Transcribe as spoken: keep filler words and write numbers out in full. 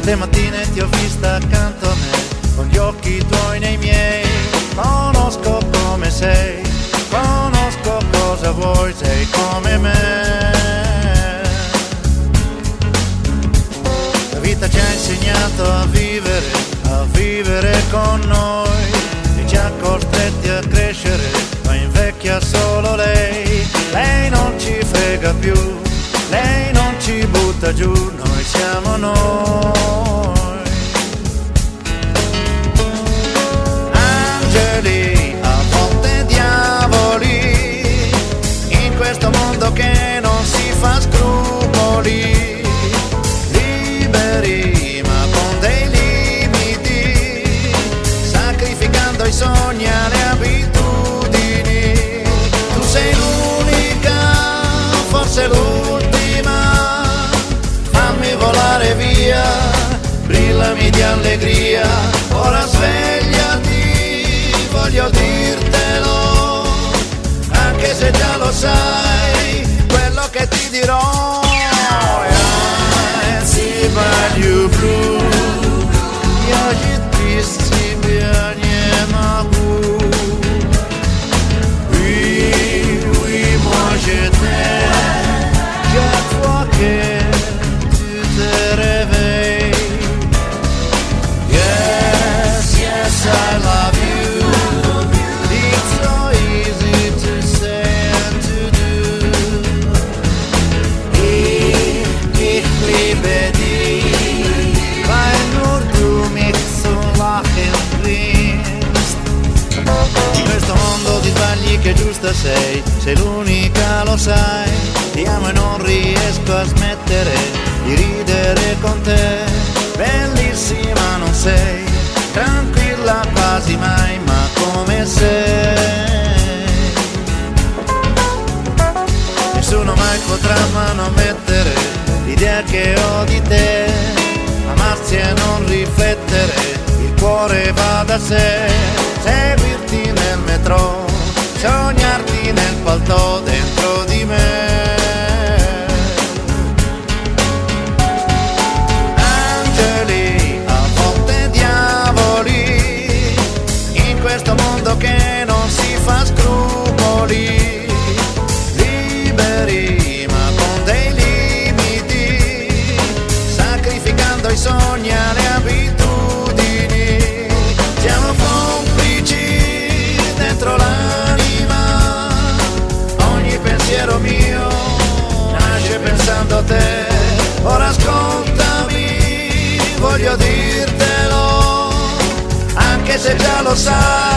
Quante mattine ti ho vista accanto a me, con gli occhi tuoi nei miei. Conosco come sei, conosco cosa vuoi, sei come me. La vita ci ha insegnato a vivere, a vivere con noi, e ci ha costretti a crescere, ma invecchia solo lei. Lei non ci frega più, lei non ci butta giù, noi siamo noi. Angeli, a volte diavoli, in questo mondo che non si fa scrupoli. Liberi ma con dei limiti, sacrificando i sogni alle abitudini. Tu sei l'unica, forse l'ultima, fammi volare via, brillami di allegria. Ora svegliati, voglio dirtelo, anche se già lo sai, quello che ti dirò. Anzi voglio blu, viaggi tristi, viagni ma blu. Oui, oui, moi je t'aime, chaque fois que tu te réveilles. Yes, yes, I love you. It's so easy to say and to do. Ich, ich liebe dich, weil nur du mich so lachen bringst. In questo mondo di sbagli che giusta sei, sei l'unica, lo sai. Ti amo e non riesco a smettere di ridere con te. Bellissima non sei, tranquilla quasi mai, ma come sei. Nessuno mai potrà manomettere l'idea che ho di te. Amarsi e non riflettere, il cuore va da sé. Seguirti nel metro, sognarti nel palto dentro di me. Angeli, a volte diavoli, in questo mondo che non si fa scrupoli. Liberi ma con dei limiti, sacrificando i sogni alle abitudini. Siamo complici dentro l'anima, ogni pensiero mio nasce pensando a te. Ora ascoltami, voglio dirtelo, anche se già lo sai.